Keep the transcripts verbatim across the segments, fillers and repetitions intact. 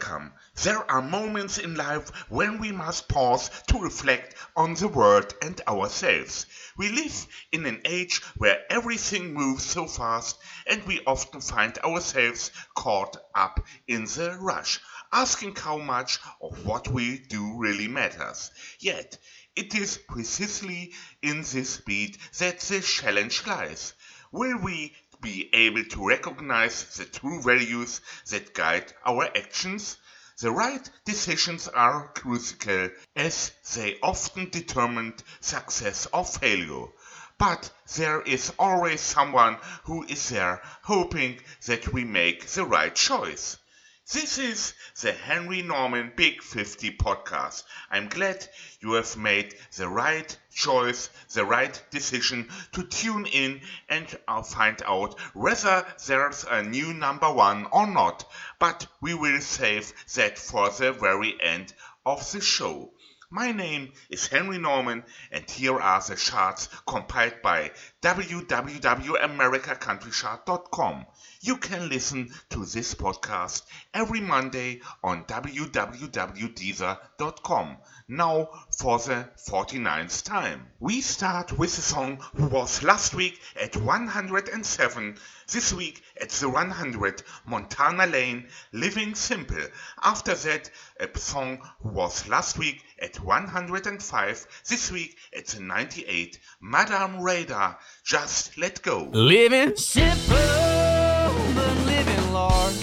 Welcome. There are moments in life when we must pause to reflect on the world and ourselves. We live in an age where everything moves so fast, and we often find ourselves caught up in the rush, asking how much of what we do really matters. Yet, it is precisely in this speed that the challenge lies. Will we be able to recognize the true values that guide our actions? The right decisions are crucial, as they often determine success or failure. But there is always someone who is there hoping that we make the right choice. This is the Henry Norman Big fifty podcast. I'm glad you have made the right choice, the right decision to tune in and uh, find out whether there's a new number one or not. But we will save that for the very end of the show. My name is Henry Norman, and here are the charts compiled by w w w dot america country chart dot com. You can listen to this podcast every Monday on w w w dot deezer dot com. Now for the forty-ninth time. We start with a song who was last week at one hundred seven, this week at the one hundred, Montana Lane, Living Simple. After that, a song who was last week at one hundred five, this week at the ninety-eight, Madame Radar, Just Let Go. Living simple, but living large.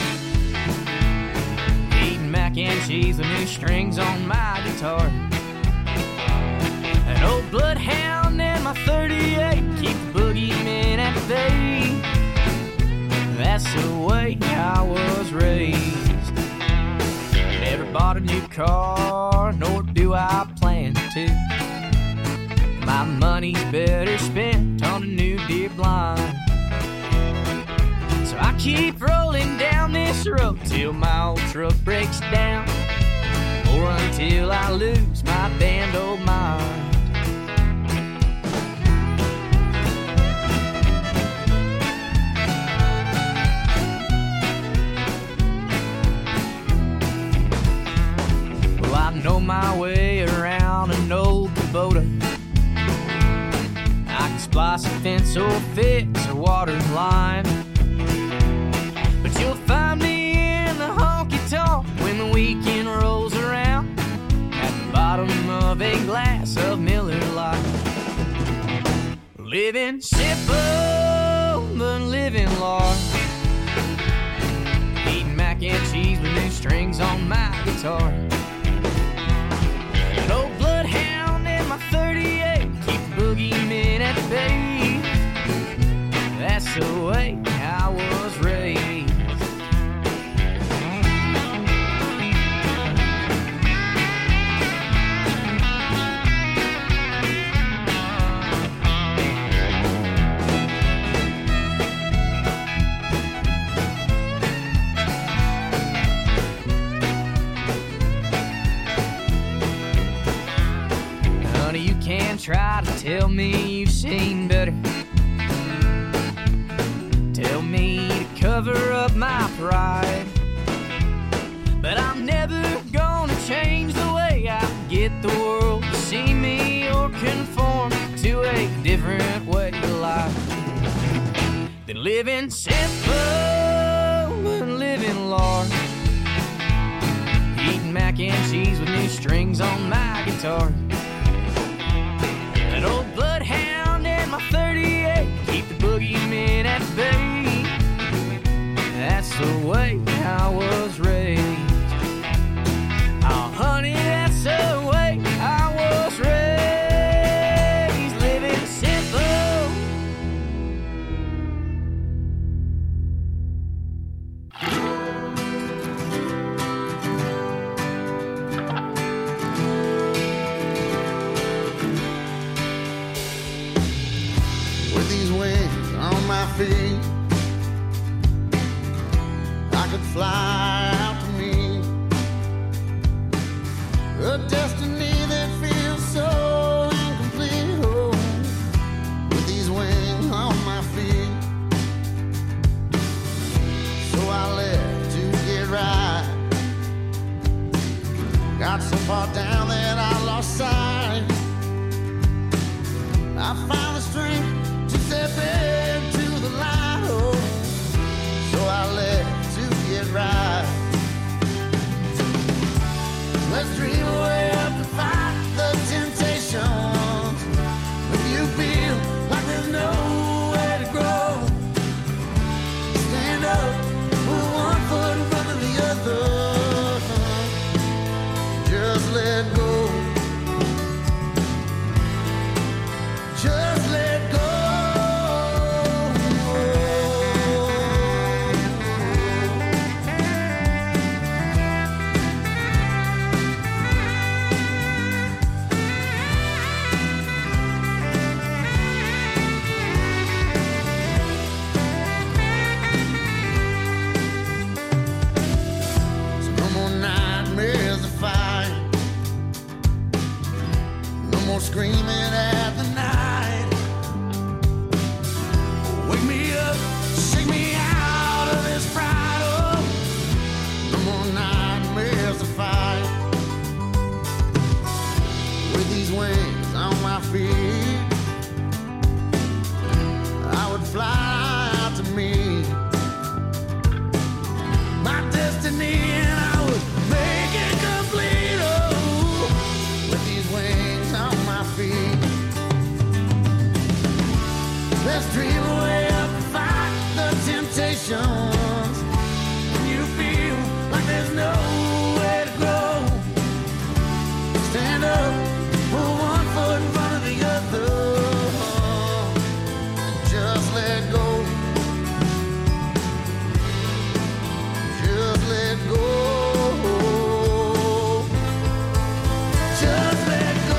Eating mac and cheese with new strings on my guitar. An old bloodhound and my thirty-eight keep the boogeyman at bay. That's the way I was raised. Never bought a new car, nor do I plan to. My money's better spent on a new deer blind. So I keep rolling down this road till my old truck breaks down, or until I lose my damned old mind. Well, I know my way around an old Kubota. I can splice a fence or fix a water line, but you'll find me in the honky-tonk when the weekend rolls around, at the bottom of a glass of Miller Lite. Living simple, but living large. Eating mac and cheese with new strings on my guitar. An old bloodhound and my thirty-eight keep the boogeyman at bay. That's the way I was raised. Honey, you can try to tell me you've seen better. Tell me to cover up my pride, but I'm never gonna change the way I get the world to see me, or conform to a different way of life than living simple and living large. Eating mac and cheese with new strings on my guitar. An old bloodhound and my thirty-eight keep the boogeyman at bay. That's the way I was raised. Oh, honey, that's the way I was raised. Living simple. With these wings on my feet, I could fly out to me a destiny that feels so incomplete. Oh, with these wings on my feet, so I left to get right dream way up to fight the temptations. When you feel like there's nowhere to go, stand up, put one foot in front of the other, just let go, just let go. Just let go.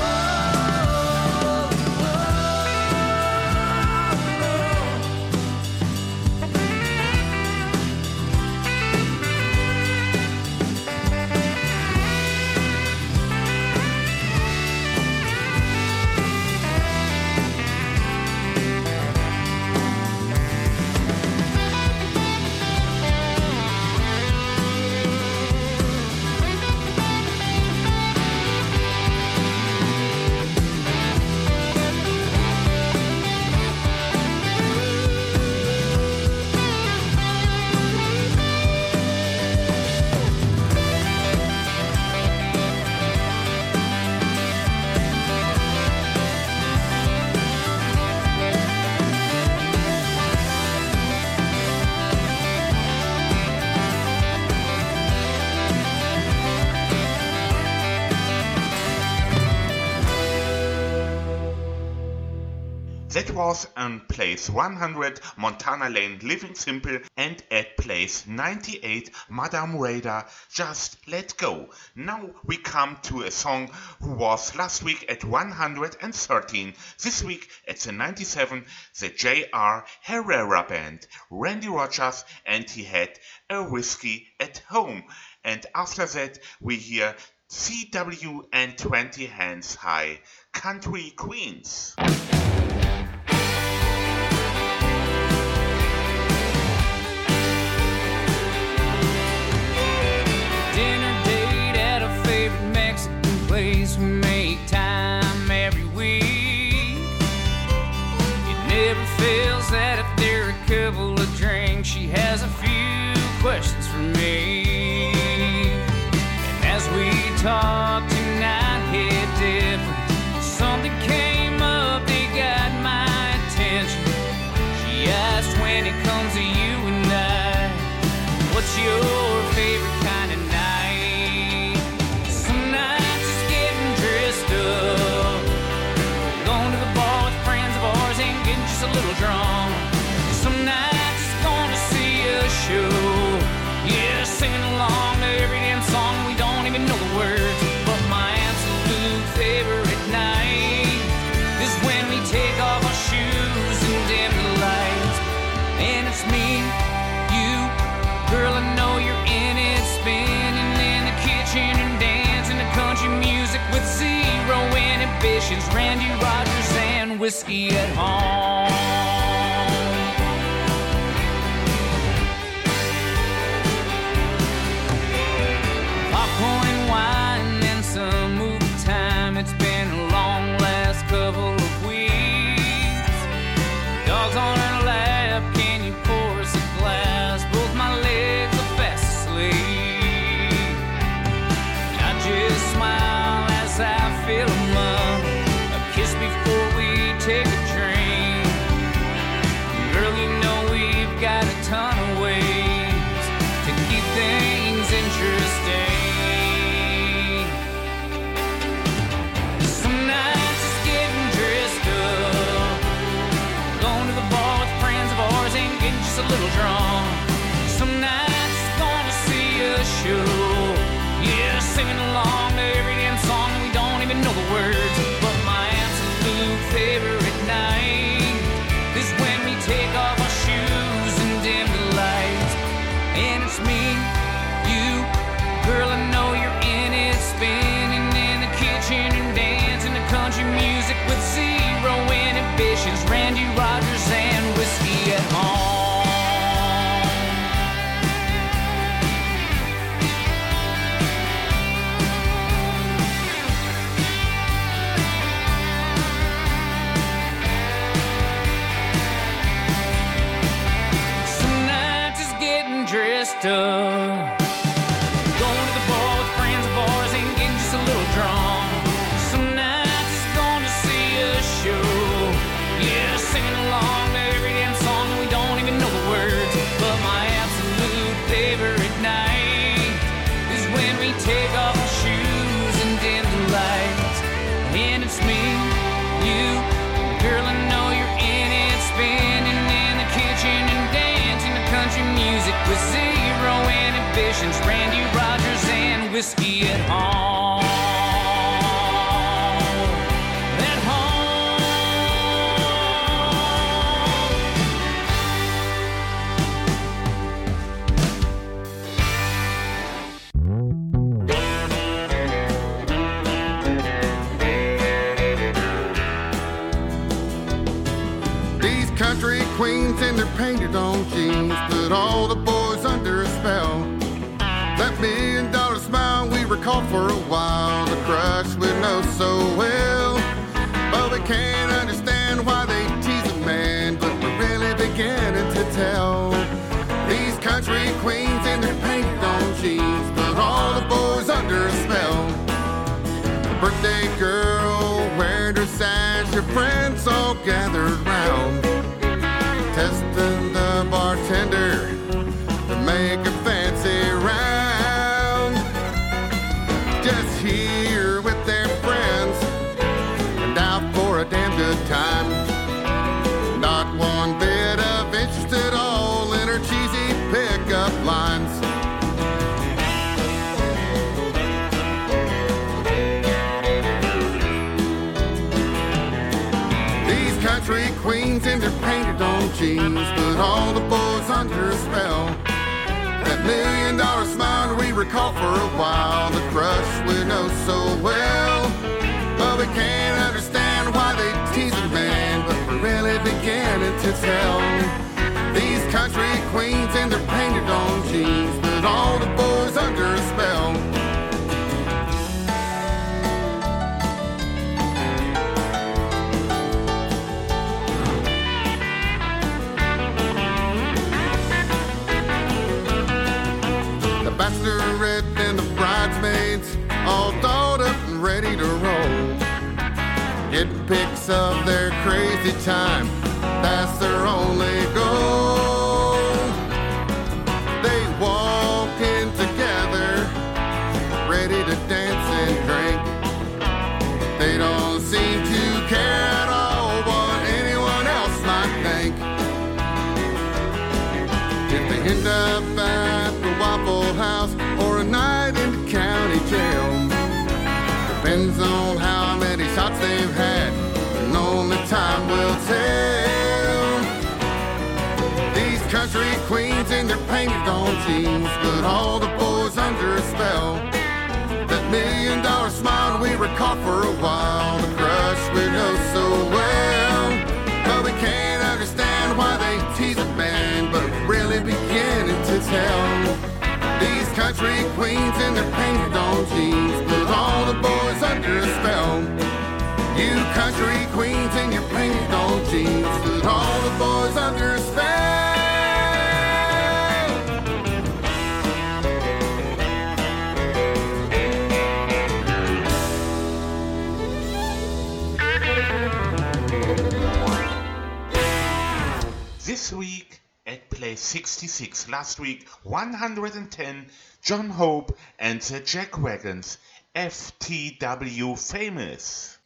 That was on place one hundred Montana Lane Living Simple, and at place ninety-eight Madame Raider Just Let Go. Now we come to a song who was last week at one hundred thirteen, this week at the ninety-seven, the J R Herrera Band, Randy Rogers, and he had a whiskey at home. And after that we hear C W and twenty Hands High, Country Queens. Dinner date at a favorite Mexican place. We make time every week. It never fails that if there are a couple of drinks, she has a few questions for me. And as we talk tonight, hit different. Something came up that got my attention. She asked, when it comes to you and I, what's your favorite kind of night? Some nights it's getting dressed up, going to the bar with friends of ours and getting just a little drunk. Some nights it's going to see a show, yeah, singing along to every damn song we don't even know the words. But my absolute favorite night is when we take off our shoes and dim the lights, and it's me, you, girl, I know you're in it, spinning in the kitchen and dancing to country music with zero inhibitions, Randy Rogers and whiskey at home. Popcorn and wine and some movie time. It's been a long last couple of weeks. Dogs on her lap, can you pour us a glass? Both my legs are fast asleep. I just smile as I fill them up, a kiss before we take a drink. Girl, you know we've got a ton of ways to keep things interesting. Some nights it's getting dressed up, going to the bar with friends of ours and getting just a little drunk. Some nights it's gonna see a show, yeah, singing along to every damn song we don't even know the words. But my absolute favorite night is when we take off our shoes and dim the lights, and it's me, you, girl, I know you're in it, spinning in the kitchen and dancing to country music with zero inhibitions, Randy Rogers and whiskey at home. Some nights it's getting dressed up, going to the bar with friends of ours and getting just a little drunk. Some nights it's gonna see a show, yeah, singing along to every country music with zero inhibitions. Randy Rogers and whiskey at home. At home. These country queens in their painted on jeans put all the boys under a spell. That million dollar smile we recall for a while, the crush we know so well. But we can't understand why they tease a man, but we're really beginning to tell. These country queens in their painted on jeans put all the boys under a spell. The birthday girl wearing her sash, her friends all gathered round, testing the bartender to make a fancy round. Just here with their friends and out for a damn good time. Not one bit of interest at all in her cheesy pickup lines. These country queens in their painted on jeans put all the boys under a spell. That million dollar smile we recall for a while, the crush we know so well. But we can't understand why they tease a man, but we're really beginning to tell. These country queens in their painted on jeans put all the boys under a spell. Bachelorette and the bridesmaids all dolled up and ready to roll, getting pics of their crazy time, that's their only goal. They walk in together, ready to dance and drink. They don't seem to care at all what anyone else might think. If they end up at the Waffle House or a night in the county jail, depends on how many shots they've had, and only time will tell. These country queens in their painted on jeans put all the boys under a spell. That million dollar smile we recall for a while, the crush we know so well. But we can't understand why they tease a man, but really beginning to tell. These country queens in their painted on jeans put all the boys under a spell. You country queens in your painted on jeans put all the boys under a spell. This week at Place sixty-six, last week one hundred ten, John Hope and the Jack Wagons, F T W Famous.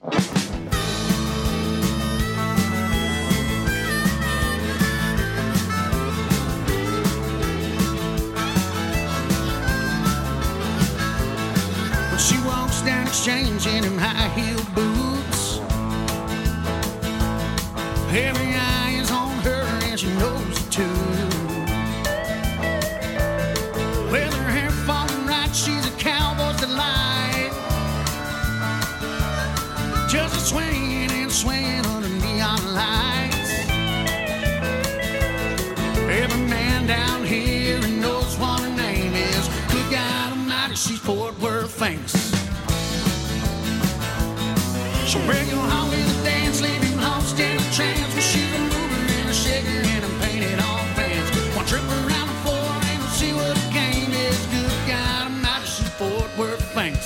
When she walks down Exchange in them high-heel boots, every eye is on her and she knows it too. With her hair falling right, she's a cowboy's delight, just a swinging and swinging under neon lights. Every man down here knows what her name is. Good God Almighty, she's Fort Worth famous. She'll break your heart with a dance, leave you lost in a trance. Well, she's a mover and a shaker and a painted on fence. One trip around the floor and we'll see what the game is. Good God Almighty, she's Fort Worth famous.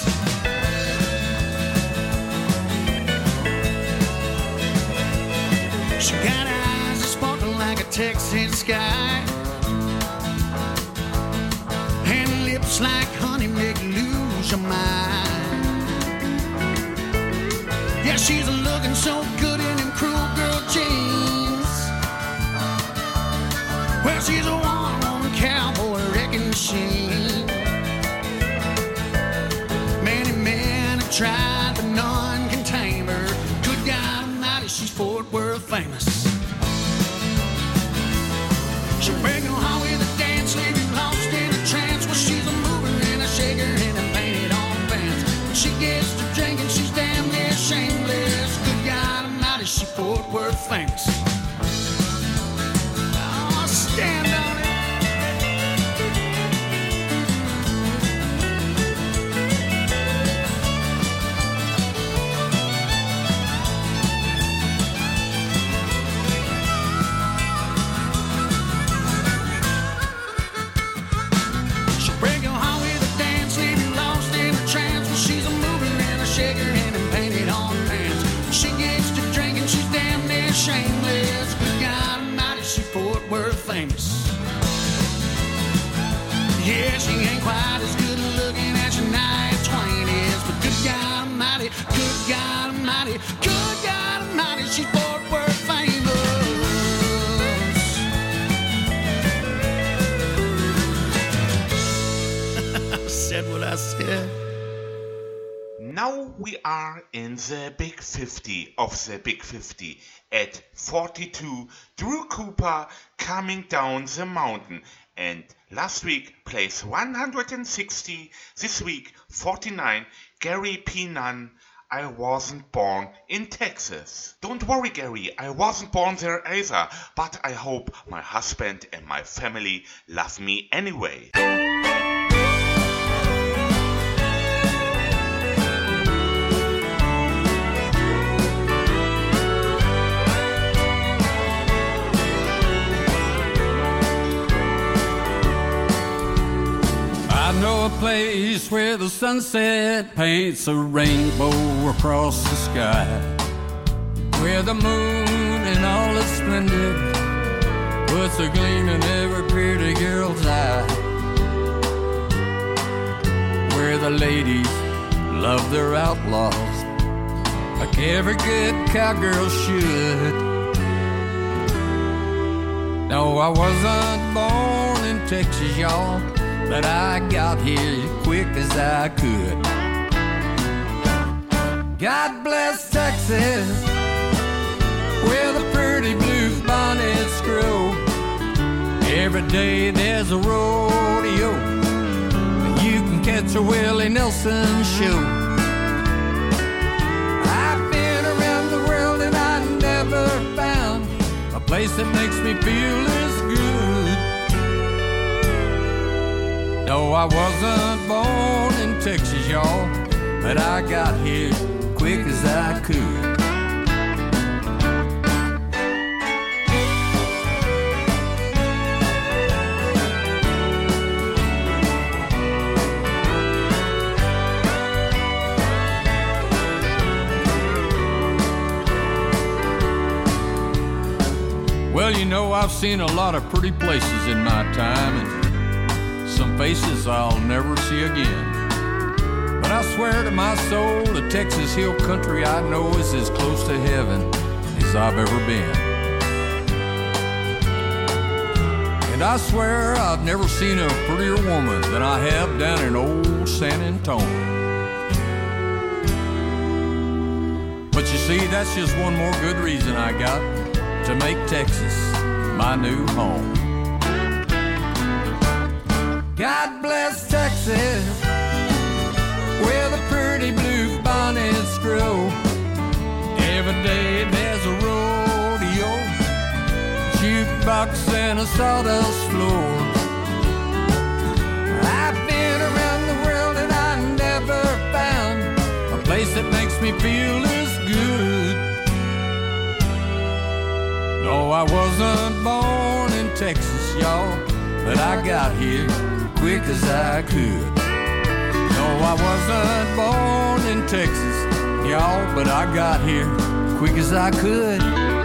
She got eyes that sparkle like a Texas sky, and lips like honey make you lose your mind. Yeah, she's looking so good in them cruel girl jeans. Well, she's a one woman tried, but none can tame her. Good God Almighty, she's Fort Worth famous. She'll break your heart with a dance, leave you lost in a trance. Well, she's a mover and a shaker and a painted on pants. When she gets to drinking, she's damn near shameless. Good God Almighty, she's Fort Worth famous. Oh, stand on it. Shameless, good God Almighty, she Fort Worth famous. Yeah, she ain't quite as good looking as Shania Twain is, but good God Almighty, good God Almighty, good God Almighty, she Fort Worth famous. I said what I said. Now we are in the Big fifty of the Big fifty. At forty-two, Drew Cooper coming down the mountain. And last week, place one hundred sixty. This week, forty-nine, Gary P. Nunn, I Wasn't Born in Texas. Don't worry, Gary, I wasn't born there either. But I hope my husband and my family love me anyway. I know a place where the sunset paints a rainbow across the sky, where the moon in all its splendor puts a gleam in every pretty girl's eye, where the ladies love their outlaws like every good cowgirl should. No, I wasn't born in Texas, y'all, but I got here quick as I could. God bless Texas, where the pretty blue bonnets grow. Every day there's a rodeo, and you can catch a Willie Nelson show. I've been around the world and I never found a place that makes me feel as good. No, I wasn't born in Texas, y'all, but I got here quick as I could. Well, you know, I've seen a lot of pretty places in my time, and some faces I'll never see again. But I swear to my soul, the Texas Hill Country I know is as close to heaven as I've ever been. And I swear I've never seen a prettier woman than I have down in old San Antonio. But you see, that's just one more good reason I got to make Texas my new home. God bless Texas, where the pretty blue bonnets grow. Every day there's a rodeo, jukebox and a sawdust floor. I've been around the world and I never found a place that makes me feel as good. No, I wasn't born in Texas, y'all, but I got here quick as I could. No, I wasn't born in Texas, y'all, but I got here quick as I could.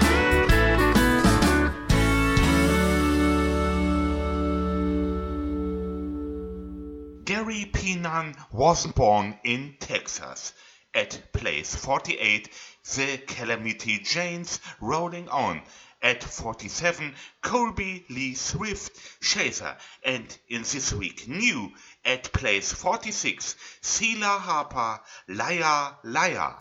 Gary P. Nunn wasn't born in Texas. At place forty-eight, the Calamity Janes, Rolling On. At forty-seven, Colby Lee Swift, Chaser. And in this week, new at place forty-six, Sheila Harper, Liar, Liar.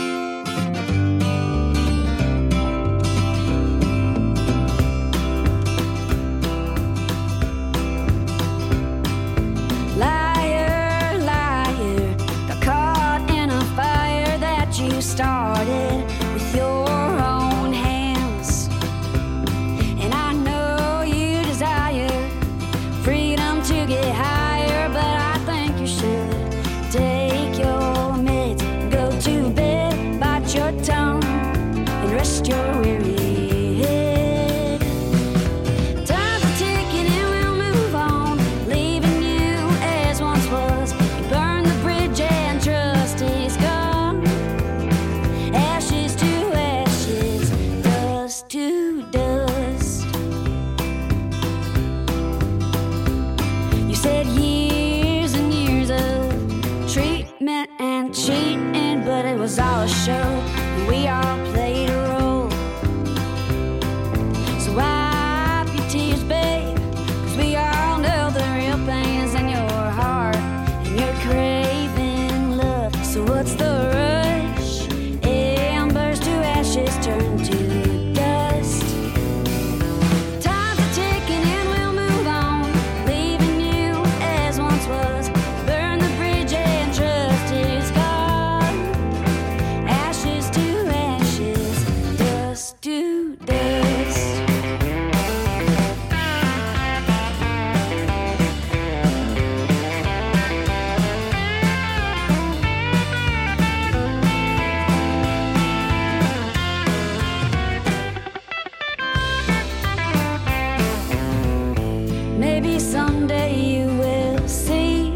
Liar, liar, got caught in a fire that you started with your own hands. And I know you desire freedom to get higher, but I think you should take your meds, go to bed, bite your tongue, and rest your weary head. Time's a ticking and we'll move on, leaving you as once was. You burn the bridge and trust is gone. Ashes to ashes, dust to dust. You said years and years of treatment and cheating, but it was all a show, and we all played a role. So wipe your tears, babe, 'cause we all know the real pain is in your heart, and you're craving love. So what's the rush? Embers to ashes turn to dust. Time's a ticking and we'll move on, leaving you as once was. Burn the bridge and trust is gone. Ashes to ashes, dust to dust. Maybe someday you will see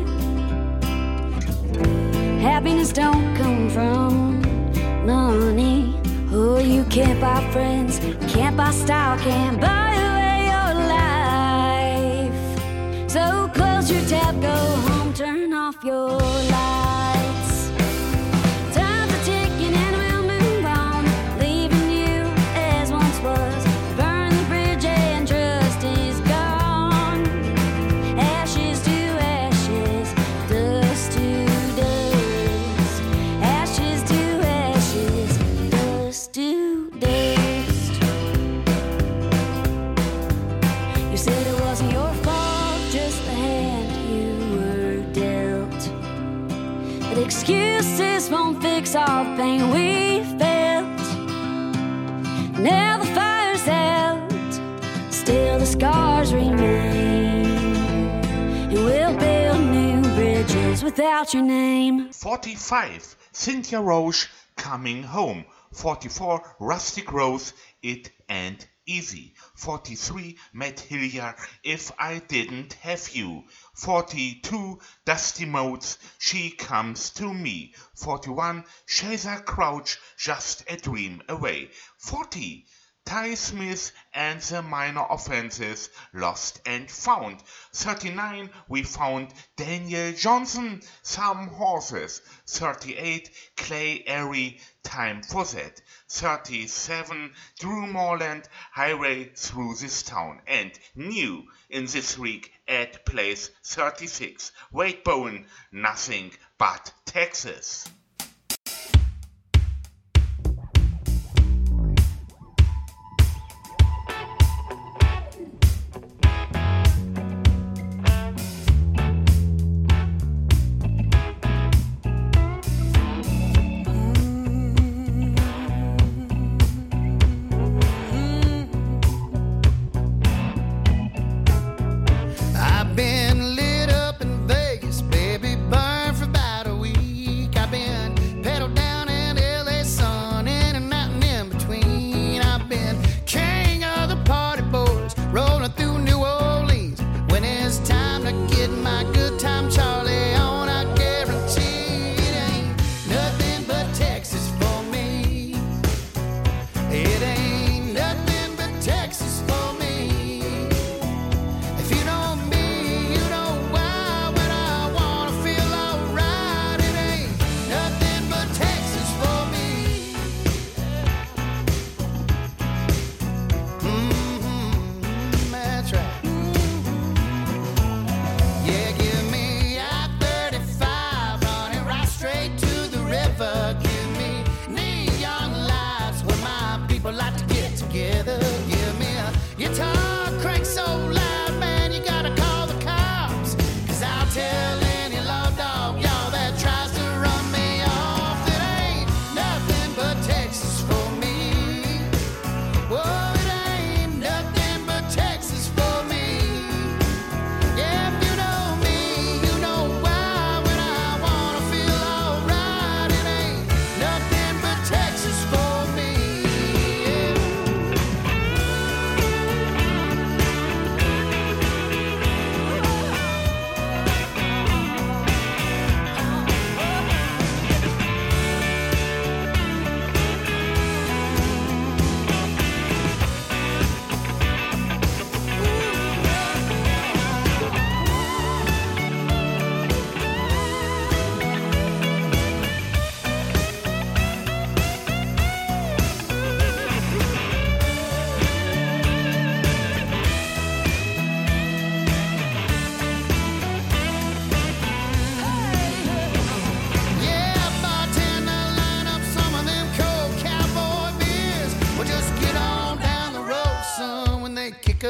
happiness don't come from money. Oh, you can't buy friends, can't buy style, can't buy away your life. So close your tab, go home, turn off your lights. Time's a ticking and we'll move on, leaving you as once was. Burn the bridge and trust is gone. Ashes to ashes, dust to dust. Ashes to ashes, dust to dust. You said it wasn't your fault, just the hand you were dealt. But excuses won't fix all the pain we felt. Now the fire's out, still the scars remain, and we'll build new bridges without your name. forty-five, Cynthia Roche, Coming Home. forty-four, Rustic Rose, It Ain't Easy. forty-three, Matt Hillier, If I Didn't Have You. forty-two, Dusty Motes, She Comes to Me. forty-one, Chaser Crouch, Just a Dream Away. forty, Ty Smith and the Minor Offenses, Lost and Found. thirty-nine, we found Daniel Johnson, Some Horses. thirty-eight, Clay Airy, Time for That. thirty-seven, Drew Morland, Highway Through This Town. And new in this week at place thirty-six, Wade Bowen, Nothing But Texas. I've been lit up in Vegas, baby, burned for about a week. I've been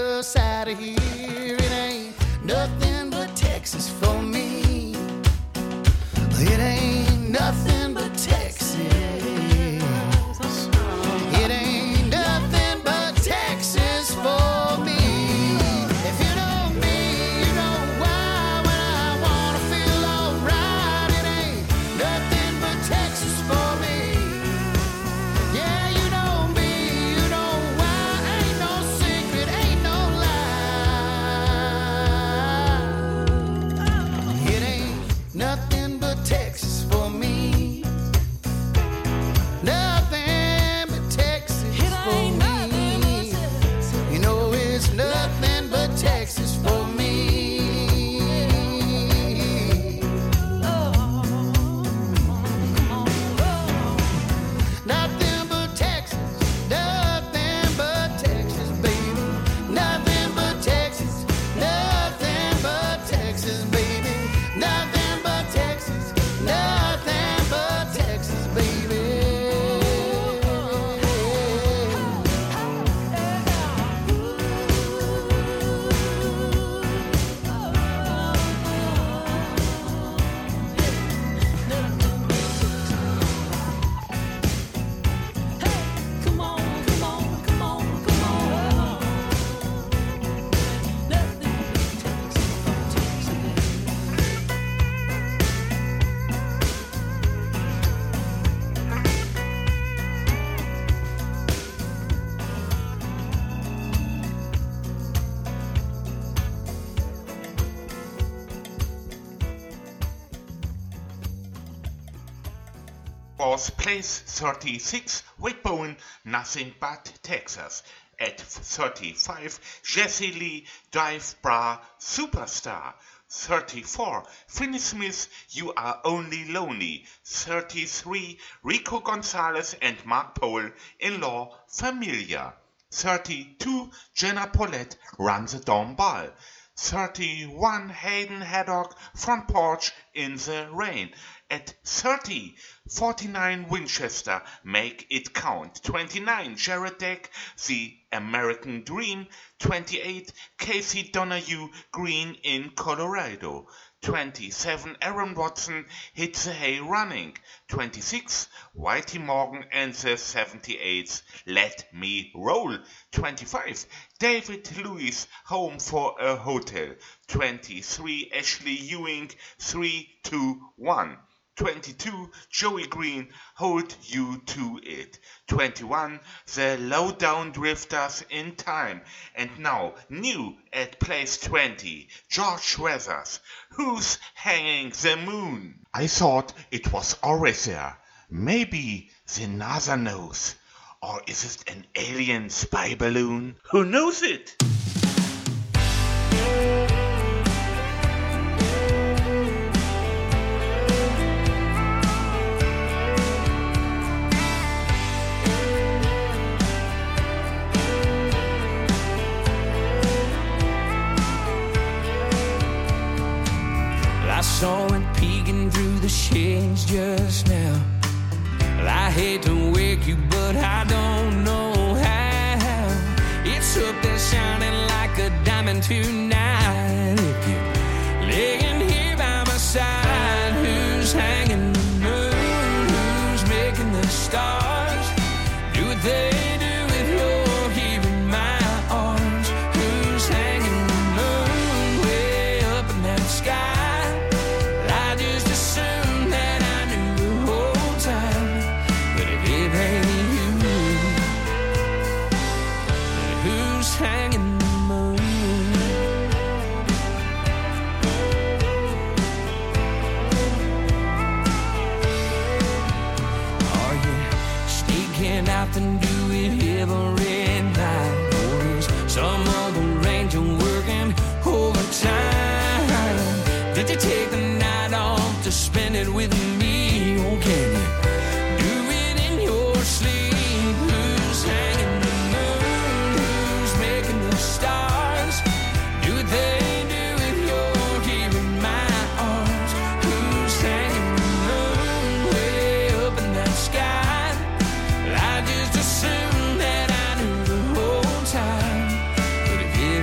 us out of here. It ain't nothing but Texas for me. It ain't nothing but Texas. It ain't nothing but Texas for me. If you know me, you know why. When I wanna feel alright, it ain't nothing but Texas for me. Yeah, you know me, you know why. Ain't no secret, ain't no lie. It ain't nothing but Texas for me. Nothing but Texas for me. You know it's nothing but Texas for me. Nothing but Texas, nothing but Texas, baby. Nothing but Texas, nothing but Texas, baby. Nothing but Texas, nothing but Texas, baby. Come on, come on, come on, come on. Nothing but Texas, Was place thirty-six, Wigbowen, Nothing But Texas. At thirty-five, Jesse Lee, Dive Bra, Superstar. thirty-four, Finney Smith, You Are Only Lonely. thirty-three, Rico Gonzalez and Mark Pole, In-Law, Familia. thirty-two, Jenna Paulette, Run the Dawn Ball. thirty-one, Hayden Haddock, Front Porch, In the Rain. At thirty, forty-nine, Winchester, Make It Count. twenty-nine, Jared Deck, The American Dream. twenty-eight, Casey Donahue, Green in Colorado. twenty-seven, Aaron Watson, Hit the Hay Running. twenty-six, Whitey Morgan and the seventy-eights, Let Me Roll. twenty-five, David Lewis, Home for a Hotel. twenty-three, Ashley Ewing, three two one. twenty-two, Joey Green, Hold You to It. twenty-one, The Lowdown Drifters in Time. And now, new at place twenty, George Weathers, Who's Hanging the Moon? I thought it was always there. Maybe the NASA knows. Or is it an alien spy balloon? Who knows it? I saw it peeking through the shades just now. Well, I hate to wake you, but I don't know how. It's up there shining like a diamond tonight. If you're laying here by my side, who's hanging the moon? Who's making the stars do what they do if you're here in my arms? Who's hanging the moon way up in that sky? Hanging the moon. Are you sneaking out and do it every night? Or is some other ranger working overtime? Did you take the night off to spend it with me? Or can you do it in your sleep? Who's hanging the moon? Who's making the stars do what they do if you're here in my arms? Who's hanging the moon way up in that sky? Well, I just assumed that I knew the whole time, but if it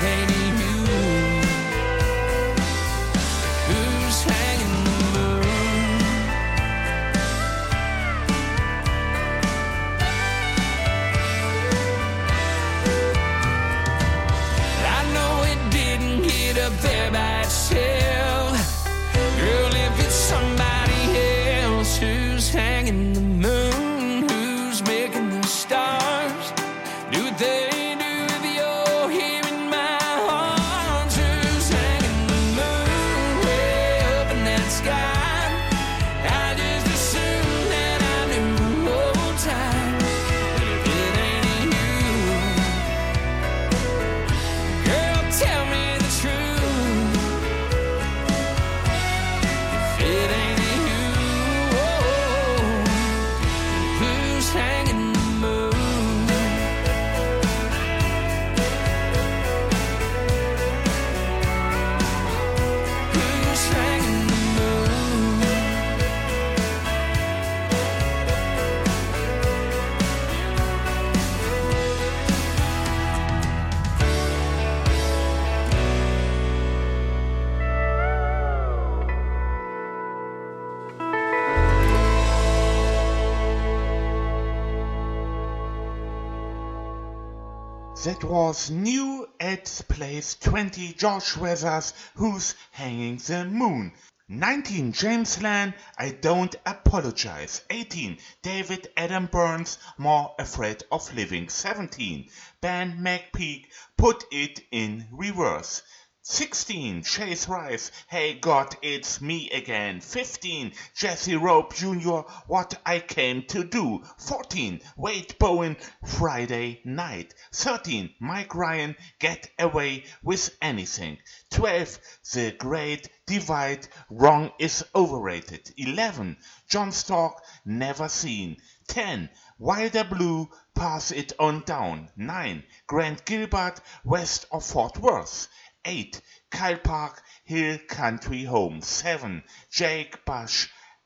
That was new at place twenty, George Weathers, Who's Hanging the Moon. nineteen, James Lan, I Don't Apologize. eighteen, David Adam Burns, More Afraid of Living. seventeen, Ben McPeak, Put It in Reverse. sixteen, Chase Rice, Hey God, It's Me Again. fifteen, Jesse Rope Junior, What I Came to Do. fourteen, Wade Bowen, Friday Night. thirteen, Mike Ryan, Get Away with Anything. twelve, The Great Divide, Wrong is Overrated. eleven, John Stork, Never Seen. ten, Wilder Blue, Pass It On Down. nine, Grant Gilbert, West of Fort Worth. eight, Kyle Park, Hill Country Home. seven, Jake Bush,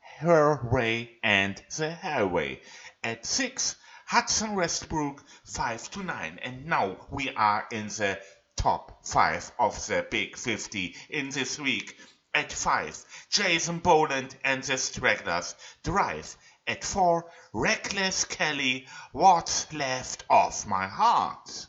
Her Way and the Highway. At six, Hudson Westbrook, five to nine. And now we are in the top five of the Big fifty in this week. At five, Jason Boland and the Stragglers, Drive. At four, Reckless Kelly, What's Left of My Heart.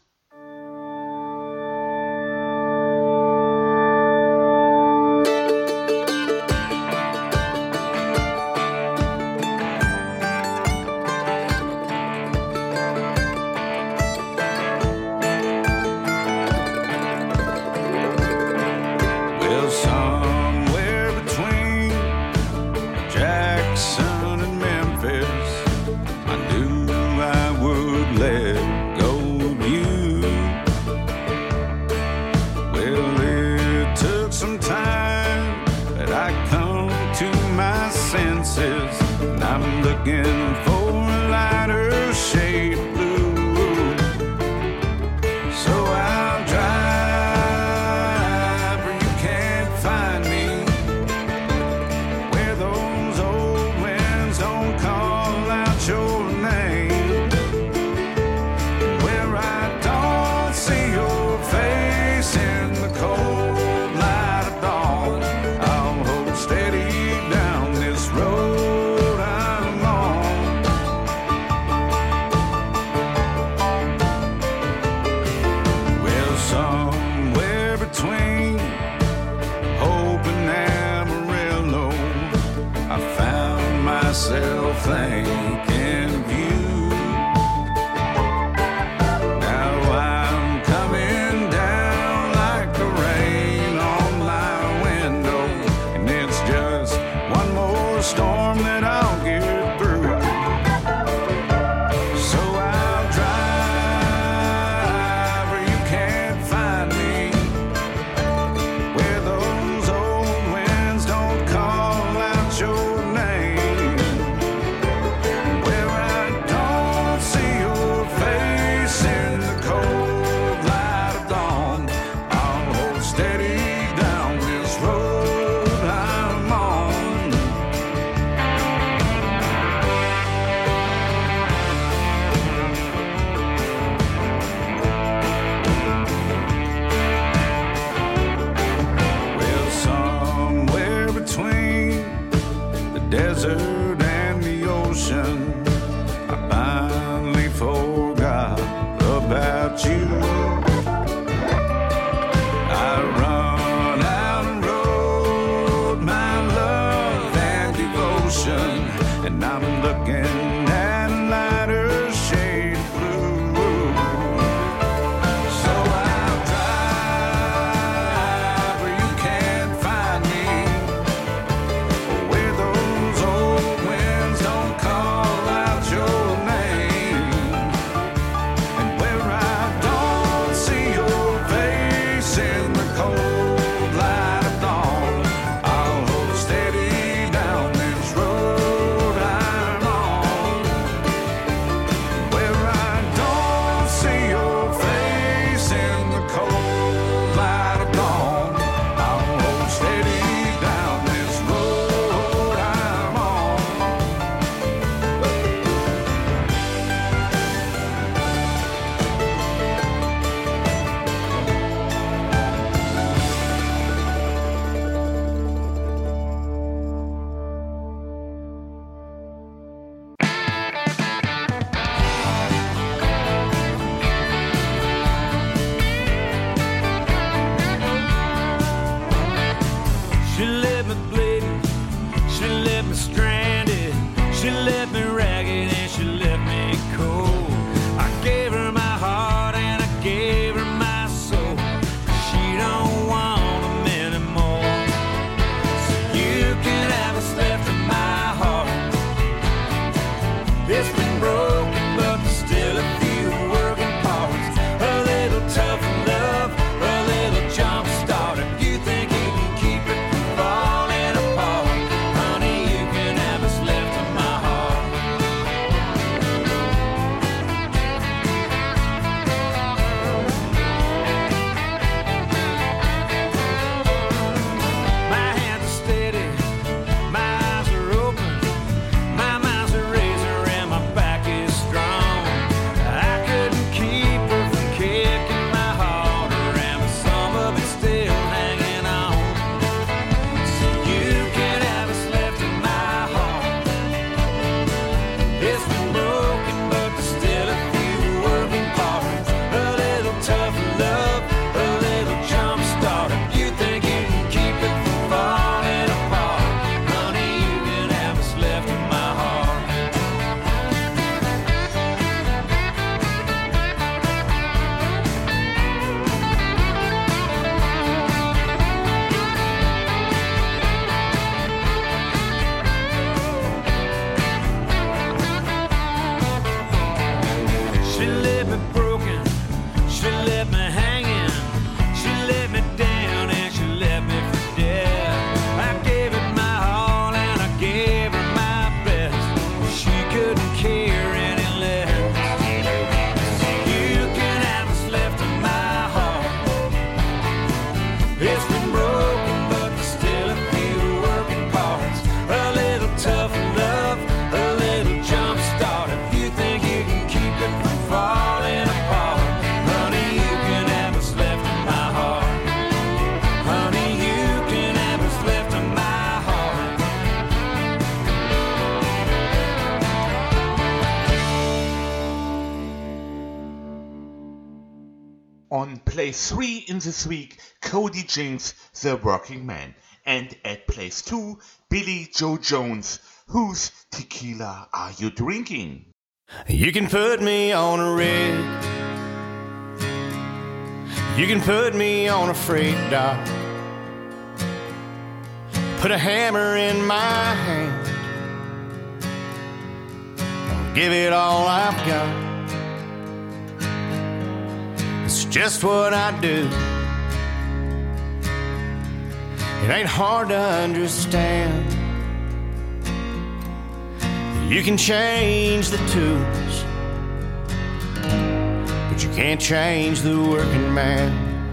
Now I'm coming down like the rain. It's been broken, but there's still a few working parts. A little tough love, a little jump start. If you think you can keep it from falling apart, honey, you can have what's left of my heart. Honey, you can have what's left of my heart. On place three in this week, Cody Jinks, The Working Man. And at place two, Billy Joe Jones, Whose Tequila Are You Drinking? You can put me on a rig. You can put me on a freight dock. Put a hammer in my hand. I'll give it all I've got. It's just what I do. It ain't hard to understand. You can change the tools, but you can't change the working man.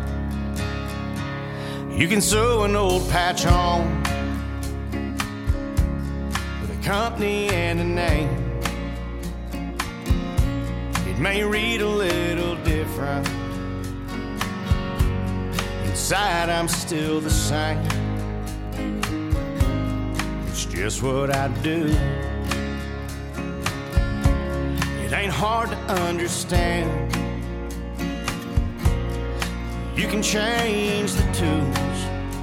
You can sew an old patch on with a company and a name. It may read a little different. Inside I'm still the same. It's just what I do. It ain't hard to understand. You can change the tools,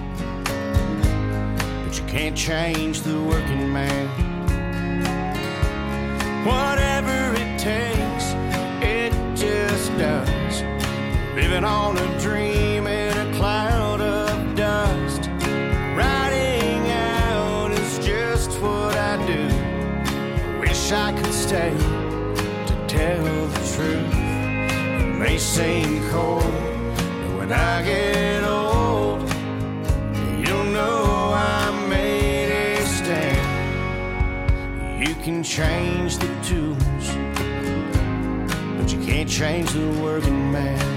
but you can't change the working man. Whatever it takes, it just does. Living on a dream in a cloud of dust. Riding out is just what I do. I wish I could stay to tell the truth. It may seem cold, but when I get old, you'll know I made a stand. You can change the tools, but you can't change the working man.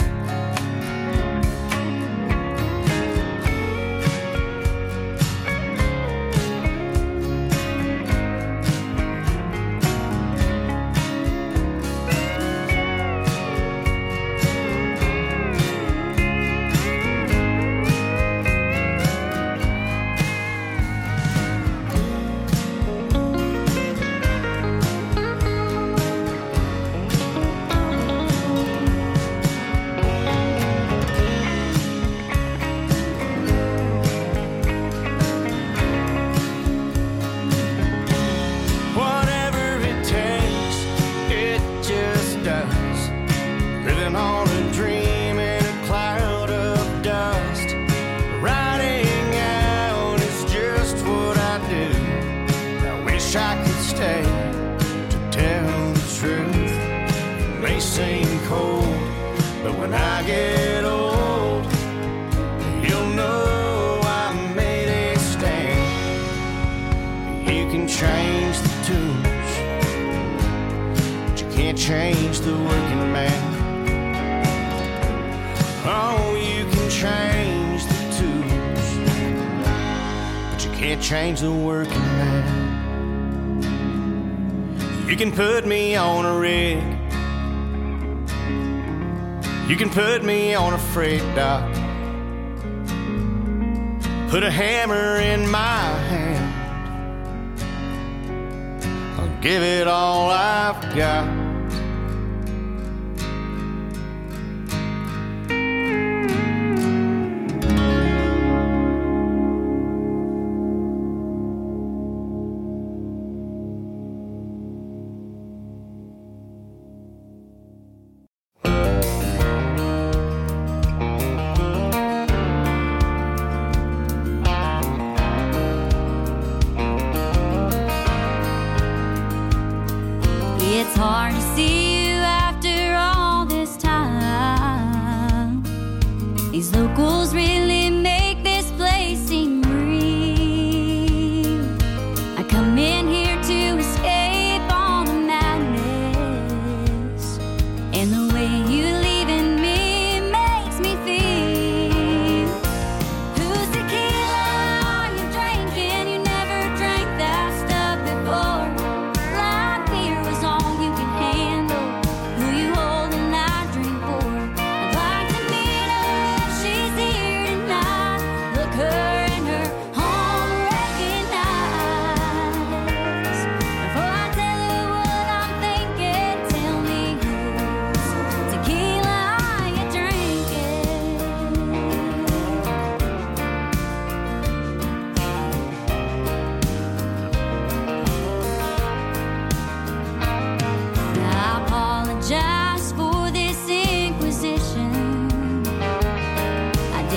Change the working man. Oh, you can change the tools, but you can't change the working man. You can put me on a rig. You can put me on a freight dock. Put a hammer in my hand. I'll give it all I've got. It's hard to see you after all this time. These locals really make this place seem real. I come in here to escape all the madness, and the way you leaving me makes me feel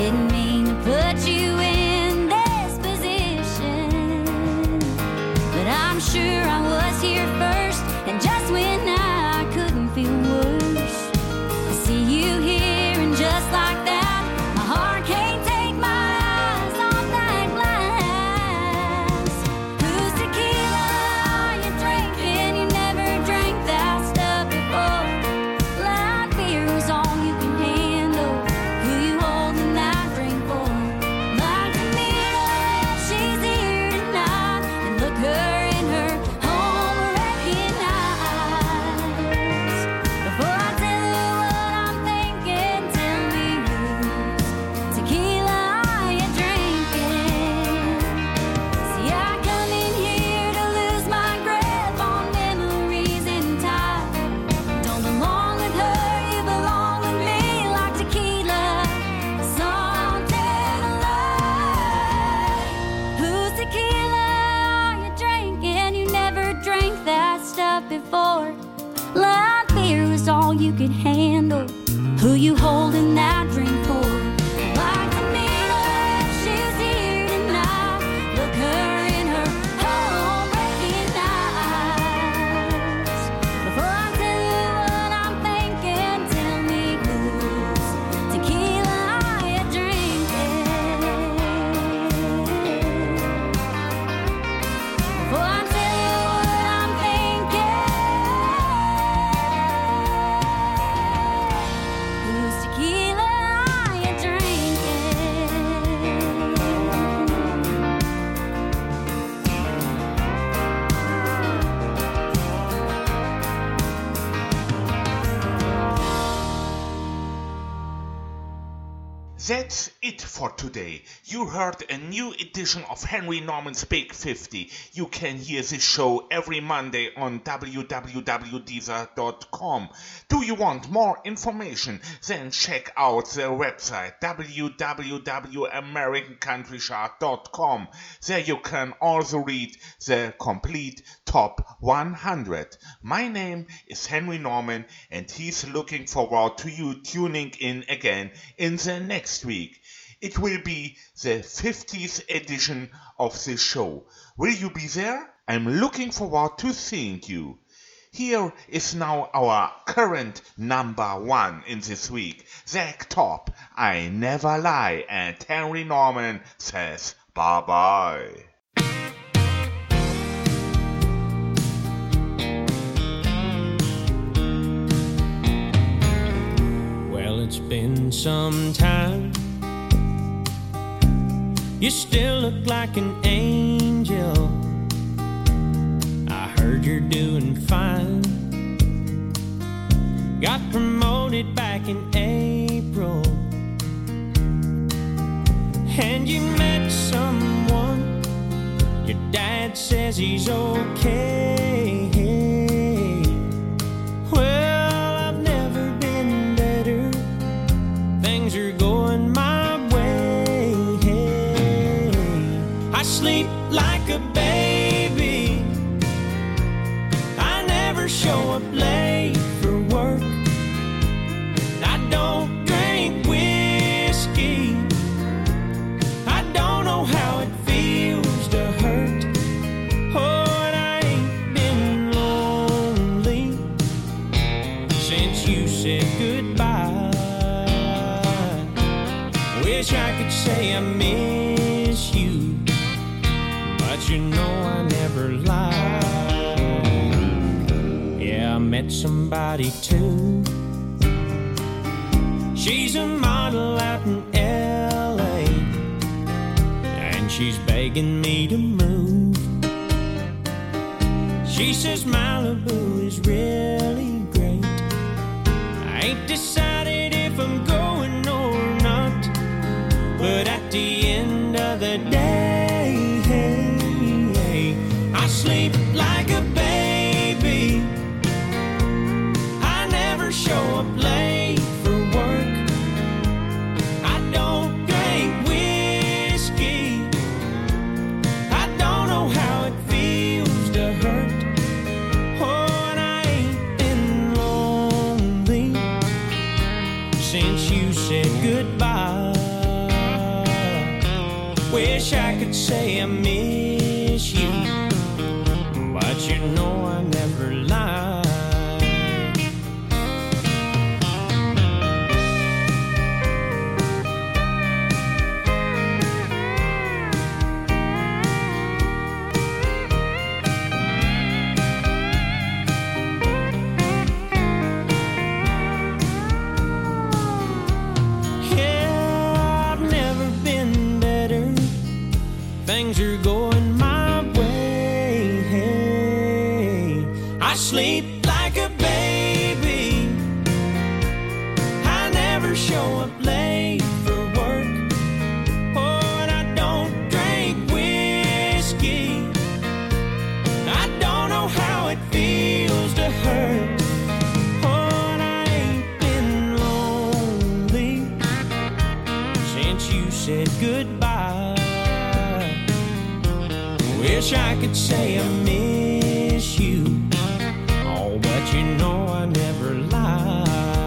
didn't mean to put you in this position, but I'm sure I was here first, and just when I couldn't feel worse, I see you here, and just like that, my heart can't take my eyes off that glass. Whose tequila are you drinking? You never drank that stuff before. Light beer is all you can handle. Who you holding that drink for? Like to meet her if she's here tonight, and look her in her home recognize. Before I tell you what I'm thinking, tell me whose tequila are you drinking? See, I come in here to lose my grip on memories in time. Don't belong with her, you belong with me, like tequila, something alive. Whose tequila are you drinking? You never drank that stuff before. Light beer is all you can handle. Who you holding that drink for? Like to meet her if she's here tonight. Look her in her home recognize. Before I tell you what I'm thinking, tell me whose tequila are you drinking? Before I tell you what I'm thinking, whose tequila are you drinking? That's it for today. You heard a new edition of Henry Norman's Big fifty. You can hear this show every Monday on w w w dot deezer dot com. Do you want more information? Then check out the website w w w dot american country chart dot com. There you can also read the complete top one hundred. My name is Henry Norman, and he's looking forward to you tuning in again in the next week. It will be the fiftieth edition of this show. Will you be there? I'm looking forward to seeing you. Here is now our current number one in this week, Zack Top, I Never Lie, and Henry Norman says bye-bye. Well, it's been some time. You still look like an angel. I heard you're doing fine. Got promoted back in April, and you met someone. Your dad says he's okay. Well, I've never been better. Things are going my way. I sleep like a baby. I never show up late for work. I don't drink whiskey. I don't know how it feels to hurt. Oh, and I ain't been lonely since you said goodbye. Wish I could say I miss you, but you know I never lie. Yeah, I met somebody too. She's a model out in L A, and she's begging me to move. She says Malibu is really great. I ain't decided if I'm going or not, but at the end of the day, I sleep like a baby. I never show up late for work. I don't drink whiskey. I don't know how it feels to hurt. Oh, and I ain't been lonely since you said goodbye. Wish I could say I miss you, but you know I never lie. Things are going my way. Hey, I sleep like a baby. I never show up late for work. Oh, and I don't drink whiskey. I don't know how it feels to hurt. Oh, and I ain't been lonely since you said goodbye. Wish I could say I miss you, oh, but you know I never lied.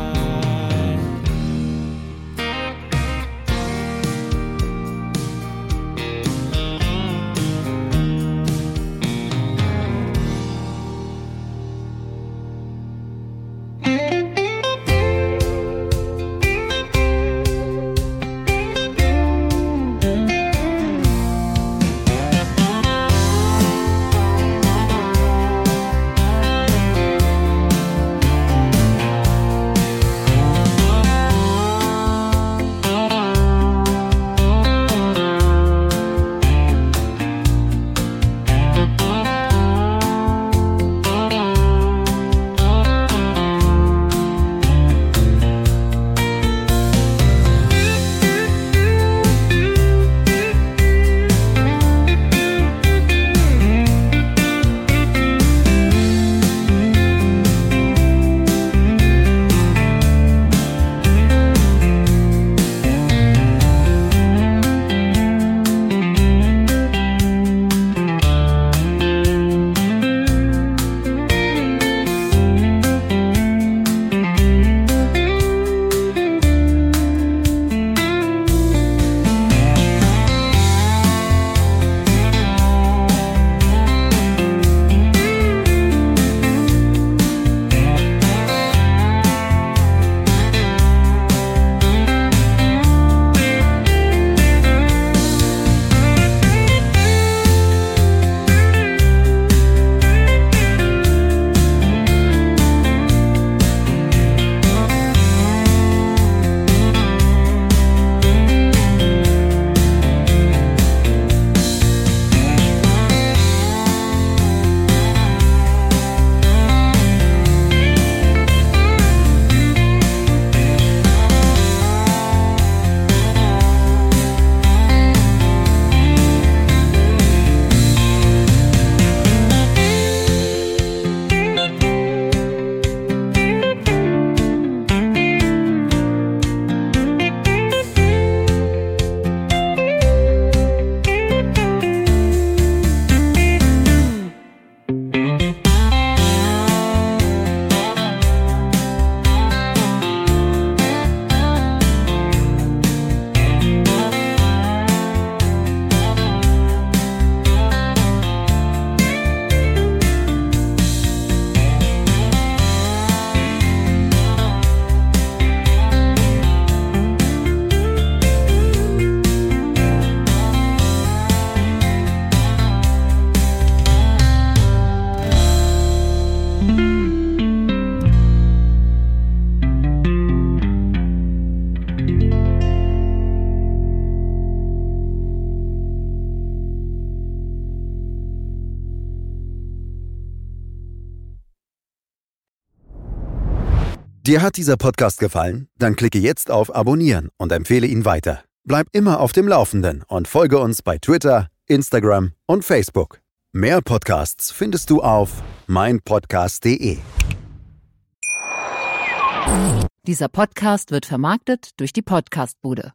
Dir hat dieser Podcast gefallen? Dann klicke jetzt auf Abonnieren und empfehle ihn weiter. Bleib immer auf dem Laufenden und folge uns bei Twitter, Instagram und Facebook. Mehr Podcasts findest du auf mein podcast punkt de. Dieser Podcast wird vermarktet durch die Podcastbude.